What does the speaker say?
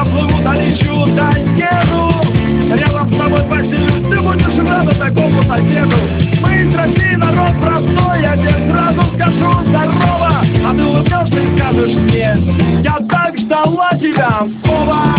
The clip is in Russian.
проплыву, долечу, доеду. Рядом с тобой поселюсь, ты будешь рада такому соседу. Мы из России, народ простой, я тебе сразу скажу здорово. А ты улыбнешься и скажешь мне: я так ждала тебя, Вова.